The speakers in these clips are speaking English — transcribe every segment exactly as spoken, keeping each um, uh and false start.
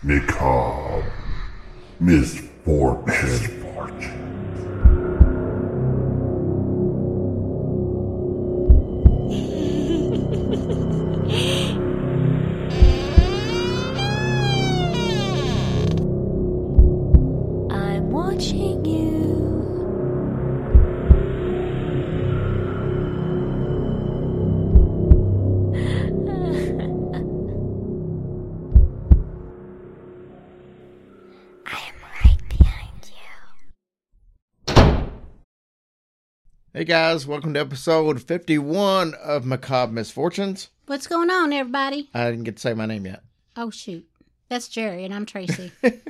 Macabre Misfortune. Misfortune. I'm watching you. Hey guys, welcome to episode fifty-one of Macabre Misfortunes. What's going on, everybody? I didn't get to say my name yet. Oh, shoot. That's Jerry, and I'm Tracy.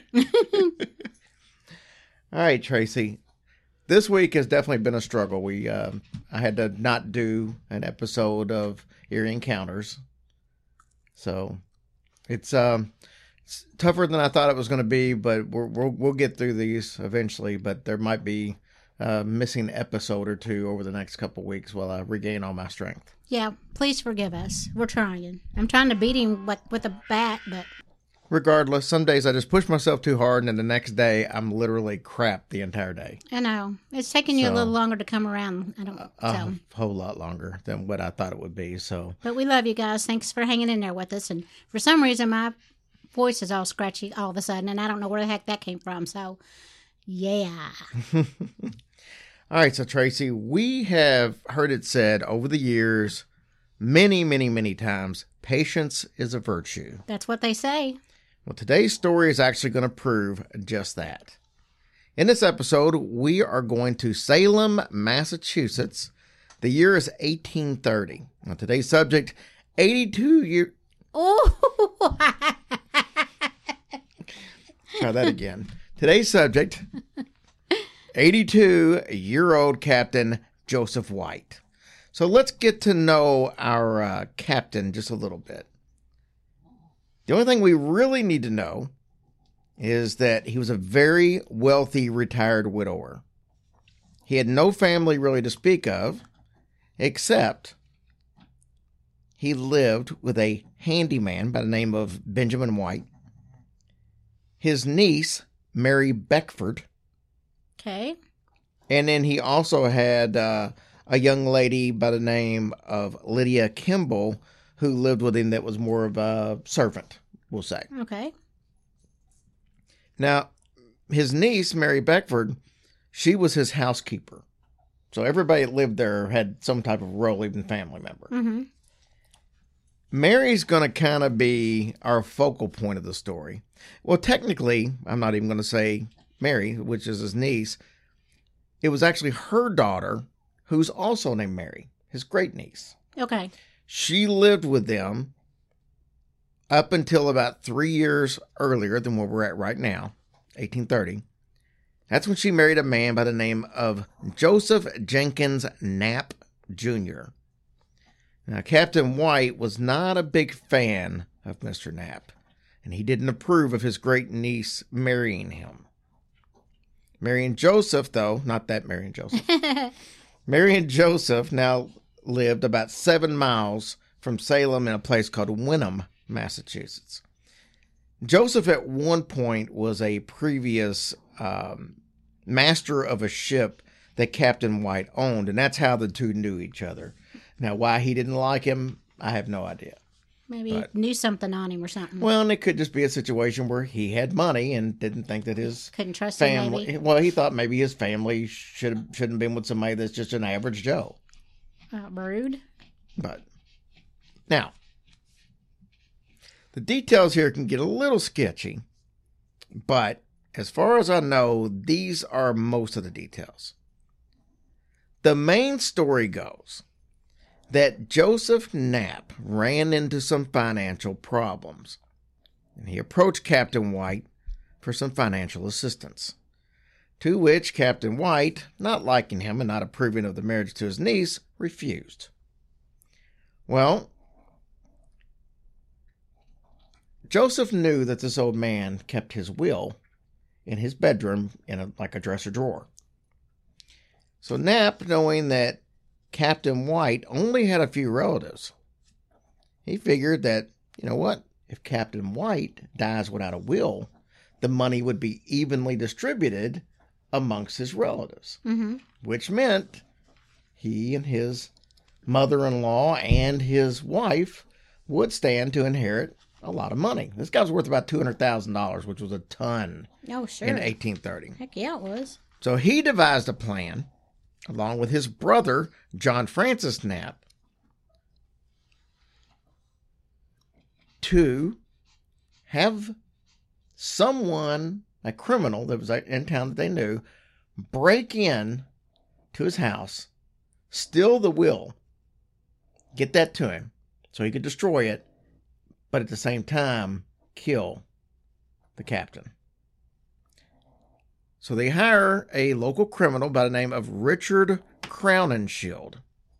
All right, Tracy. This week has definitely been a struggle. We, uh, I had to not do an episode of Eerie Encounters. So, it's, um, it's tougher than I thought it was going to be, but we're, we'll, we'll get through these eventually. But there might be a missing episode or two over the next couple weeks while I regain all my strength. Yeah, please forgive us. We're trying. I'm trying to beat him like with a bat, but... Regardless, some days I just push myself too hard, and then the next day I'm literally crap the entire day. I know. It's taking you So, a little longer to come around. I don't A so. whole lot longer than what I thought it would be. So, But we love you guys. Thanks for hanging in there with us. And for some reason, my voice is all scratchy all of a sudden, and I don't know where the heck that came from. So, yeah. all right. So, Tracy, we have heard it said over the years, many, many, many times, patience is a virtue. That's what they say. Well, today's story is actually going to prove just that. In this episode, we are going to Salem, Massachusetts. The year is eighteen thirty. Now, today's subject, eighty-two year... Oh! Try that again. Today's subject, eighty-two-year-old Captain Joseph White. So let's get to know our uh, captain just a little bit. The only thing we really need to know is that he was a very wealthy retired widower. He had no family really to speak of, except he lived with a handyman by the name of Benjamin White, his niece, Mary Beckford, Okay. and then he also had uh, a young lady by the name of Lydia Kimball, who lived with him that was more of a servant, we'll say. Okay. Now, his niece, Mary Beckford, she was his housekeeper. So everybody that lived there had some type of role, even family member. Mm-hmm. Mary's going to kind of be our focal point of the story. Well, technically, I'm not even going to say Mary, which is his niece. It was actually her daughter, who's also named Mary, his great niece. Okay. She lived with them up until about three years earlier than where we're at right now, eighteen thirty. That's when she married a man by the name of Joseph Jenkins Knapp, Junior Now, Captain White was not a big fan of Mister Knapp, and he didn't approve of his great niece marrying him. Mary and Joseph, though, not that Mary and Joseph, Mary and Joseph now lived about seven miles from Salem in a place called Wenham, Massachusetts. Joseph at one point was a previous um, master of a ship that Captain White owned, and that's how the two knew each other. Now, why he didn't like him, I have no idea. Maybe But- he knew something on him or something. Well, and it could just be a situation where he had money and didn't think that his Couldn't trust him, family... maybe. Well, he thought maybe his family should, shouldn't have been with somebody that's just an average Joe. Uh, rude. But now, the details here can get a little sketchy, but as far as I know, these are most of the details. The main story goes that Joseph Knapp ran into some financial problems, and he approached Captain White for some financial assistance, to which Captain White, not liking him and not approving of the marriage to his niece, refused. Well, Joseph knew that this old man kept his will in his bedroom in a, like a dresser drawer. So Knapp, knowing that Captain White only had a few relatives, he figured that, you know what, if Captain White dies without a will, the money would be evenly distributed amongst his relatives, Mm-hmm. which meant he and his mother-in-law and his wife would stand to inherit a lot of money. This guy was worth about two hundred thousand dollars, which was a ton Oh, sure. in eighteen thirty. Heck yeah, it was. So he devised a plan, along with his brother, John Francis Knapp, to have someone, a criminal that was in town that they knew, break in to his house, steal the will, get that to him so he could destroy it, but at the same time kill the captain. So they hire a local criminal by the name of Richard Crowninshield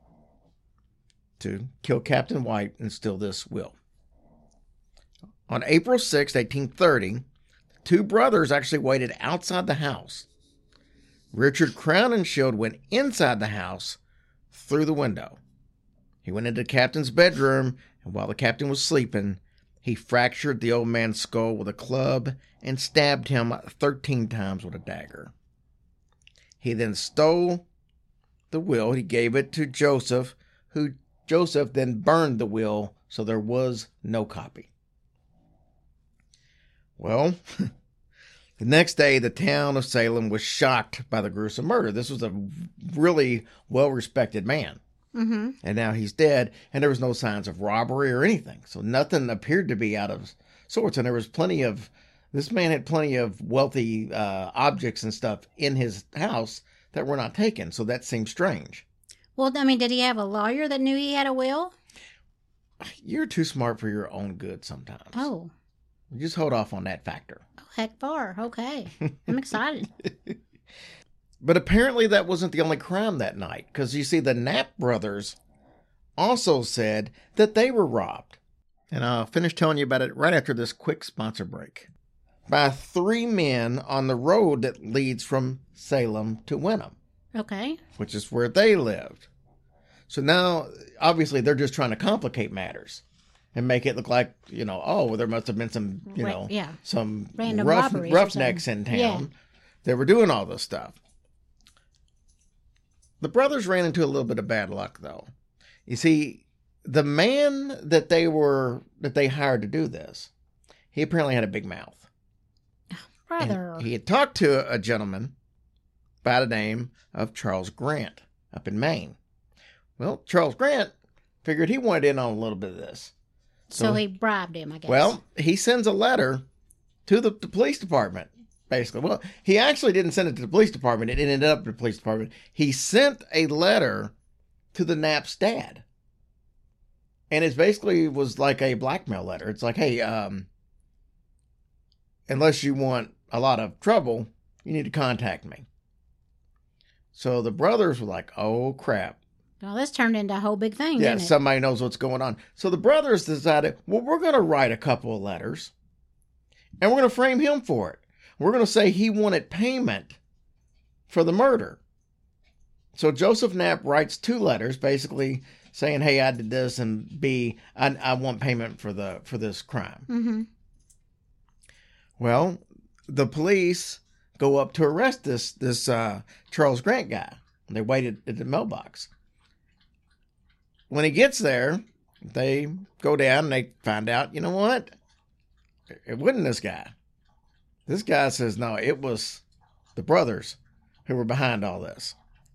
to kill Captain White and steal this will. On April sixth, eighteen thirty, the two brothers actually waited outside the house. Richard Crowninshield went inside the house through the window. He went into the captain's bedroom, and while the captain was sleeping, he fractured the old man's skull with a club and stabbed him thirteen times with a dagger. He then stole the will. He gave it to Joseph, who Joseph then burned the will, so there was no copy. Well, the next day, the town of Salem was shocked by the gruesome murder. This was a really well-respected man. Mm-hmm. And now he's dead, and there was no signs of robbery or anything. So nothing appeared to be out of sorts. And there was plenty of, this man had plenty of wealthy uh, objects and stuff in his house that were not taken. So that seemed strange. Well, I mean, did he have a lawyer that knew he had a will? You're too smart for your own good sometimes. Oh. Just hold off on that factor. Oh, heck far. Okay. I'm excited. But apparently that wasn't the only crime that night, because you see, the Knapp brothers also said that they were robbed. And I'll finish telling you about it right after this quick sponsor break. By three men on the road that leads from Salem to Wenham, Okay. which is where they lived. So now, obviously, they're just trying to complicate matters and make it look like, you know, oh, well, there must have been some, you Right, know, yeah. some Random rough, robberies or roughnecks in something. town Yeah. that were doing all this stuff. The brothers ran into a little bit of bad luck, though. You see, the man that they were that they hired to do this, he apparently had a big mouth. And Brother. he had talked to a gentleman by the name of Charles Grant up in Maine. Well, Charles Grant figured he wanted in on a little bit of this. so he bribed him, I guess. Well, he sends a letter to the, the police department, basically. Well, he actually didn't send it to the police department. It ended up in the police department. He sent a letter to the Knapp's dad. And it basically was like a blackmail letter. It's like, hey, um, unless you want a lot of trouble, you need to contact me. So the brothers were like, oh, crap. Well, this turned into a whole big thing, Yeah, didn't it? somebody knows what's going on. So the brothers decided, well, we're going to write a couple of letters, and we're going to frame him for it. We're going to say he wanted payment for the murder. So Joseph Knapp writes two letters, basically saying, hey, I did this, and B, I, I want payment for the for this crime. Mm-hmm. Well, the police go up to arrest this this uh, Charles Grant guy. They waited at the mailbox. When he gets there, they go down and they find out, you know what? It wasn't this guy. This guy says, no, it was the brothers who were behind all this.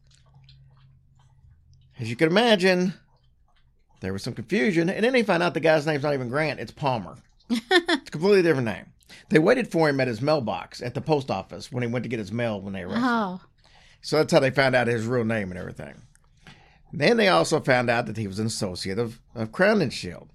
As you can imagine, there was some confusion. And then they find out the guy's name's not even Grant, it's Palmer. It's a completely different name. They waited for him at his mailbox at the post office when he went to get his mail when they arrested him. Oh. So that's how they found out his real name and everything. Then they also found out that he was an associate of, of Crowninshield.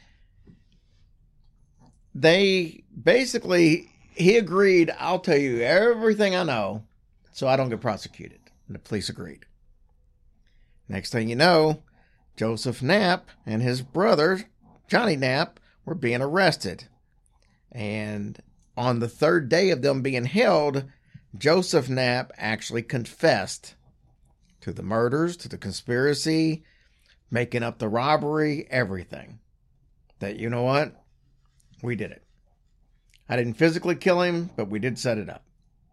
They basically, he agreed, I'll tell you everything I know so I don't get prosecuted. And the police agreed. Next thing you know, Joseph Knapp and his brother, Johnny Knapp, were being arrested. And on the third day of them being held, Joseph Knapp actually confessed to the murders, to the conspiracy, making up the robbery, everything. That, you know what? We did it. I didn't physically kill him, but we did set it up.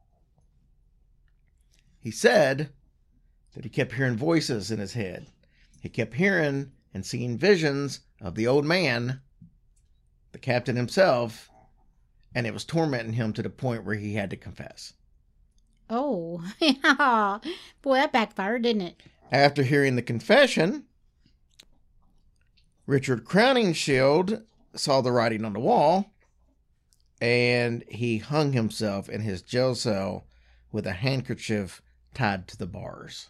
He said that he kept hearing voices in his head. He kept hearing and seeing visions of the old man, the captain himself, and it was tormenting him to the point where he had to confess. Oh, yeah. Boy, that backfired, didn't it? After hearing the confession, Richard Crowningshield saw the writing on the wall, and he hung himself in his jail cell with a handkerchief tied to the bars.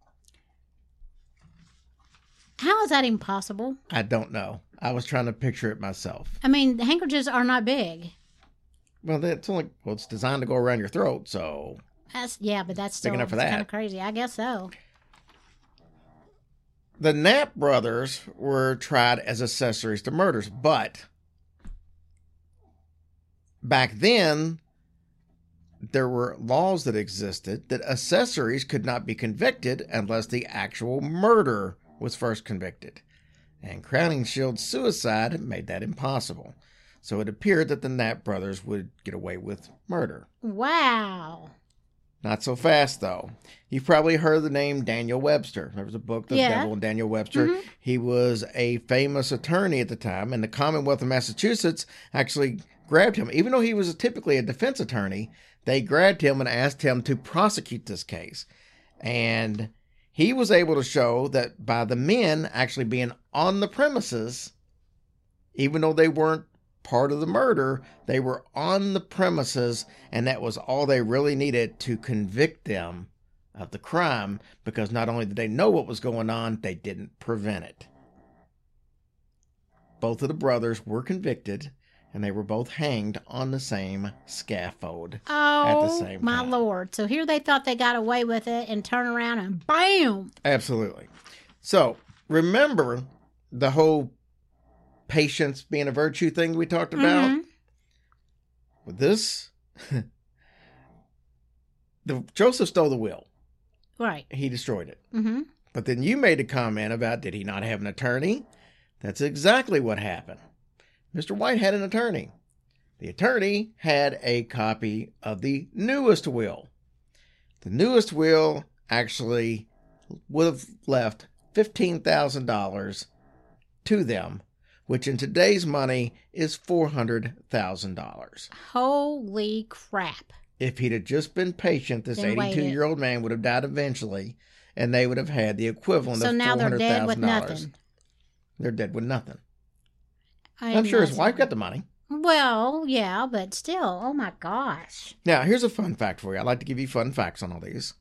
How is that impossible? I don't know. I was trying to picture it myself. I mean, the handkerchiefs are not big. Well, that's only well, it's designed to go around your throat, so That's yeah, but that's still enough for that. kind of crazy. I guess so. The Knapp brothers were tried as accessories to murders, but back then there were laws that existed that accessories could not be convicted unless the actual murder was first convicted. And Crowningshield's suicide made that impossible. So it appeared that the Knapp brothers would get away with murder. Wow. Not so fast, though. You've probably heard the name Daniel Webster. There was a book, The Yeah. Devil and Daniel Webster. Mhm. He was a famous attorney at the time, and the Commonwealth of Massachusetts actually grabbed him. Even though he was typically a defense attorney, they grabbed him and asked him to prosecute this case. And he was able to show that by the men actually being on the premises, even though they weren't part of the murder, they were on the premises, and that was all they really needed to convict them of the crime, because not only did they know what was going on, they didn't prevent it. Both of the brothers were convicted, and they were both hanged on the same scaffold Oh, at the same my time. Lord. So here they thought they got away with it and turn around and bam. Absolutely. So remember the whole patience being a virtue thing we talked about? Mhm. With this, the Joseph stole the will. Right. He destroyed it. Mm-hmm. But then you made a comment about, did he not have an attorney? That's exactly what happened. Mister White had an attorney. The attorney had a copy of the newest will. The newest will actually would have left fifteen thousand dollars to them, which in today's money is four hundred thousand dollars. Holy crap. If he'd have just been patient, this Then waited. eighty-two-year-old man would have died eventually, and they would have had the equivalent So of now they're four hundred dead with thousand dollars. nothing. They're dead with nothing. I I'm sure his must- wife got the money. Well, yeah, but still, oh my gosh. Now, here's a fun fact for you. I like to give you fun facts on all these.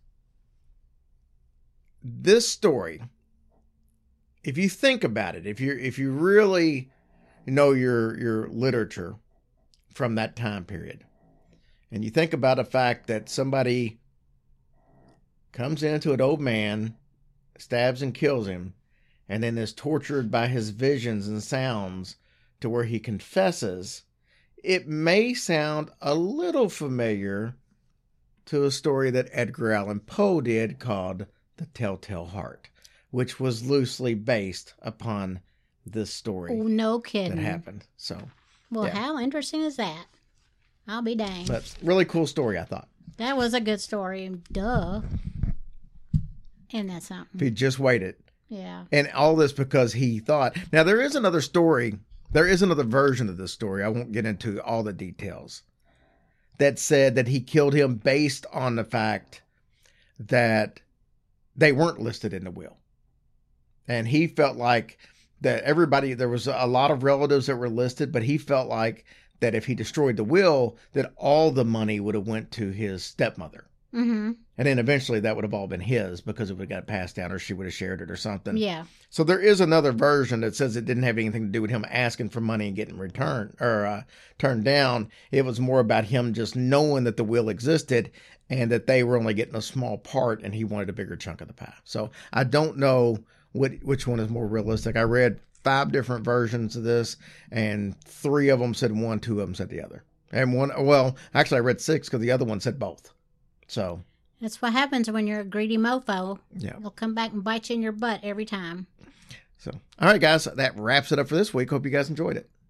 This story, if you think about it, if you if you really know your your literature from that time period, and you think about the fact that somebody comes into an old man, stabs and kills him, and then is tortured by his visions and sounds to where he confesses, it may sound a little familiar to a story that Edgar Allan Poe did called The Telltale Heart, which was loosely based upon this story Oh, no kidding. that happened. So, Well, yeah. how interesting is that? I'll be danged. but really cool story, I thought. That was a good story. Duh. Isn't that If something? he just waited. Yeah. And all this because he thought. Now, there is another story. There is another version of this story. I won't get into all the details. That said that he killed him based on the fact that they weren't listed in the will. And he felt like that everybody, there was a lot of relatives that were listed, but he felt like that if he destroyed the will, that all the money would have went to his stepmother. Mm-hmm. And then eventually that would have all been his because it would have got passed down or she would have shared it or something. Yeah. So there is another version that says it didn't have anything to do with him asking for money and getting returned or uh, turned down. It was more about him just knowing that the will existed and that they were only getting a small part and he wanted a bigger chunk of the pie. So I don't know what which one is more realistic. I read five different versions of this and three of them said one, two of them said the other. And one, well, actually I read six because the other one said both. So, That's what happens when you're a greedy mofo. yeah. They'll come back and bite you in your butt every time. So, all right, guys, that wraps it up for this week. Hope you guys enjoyed it.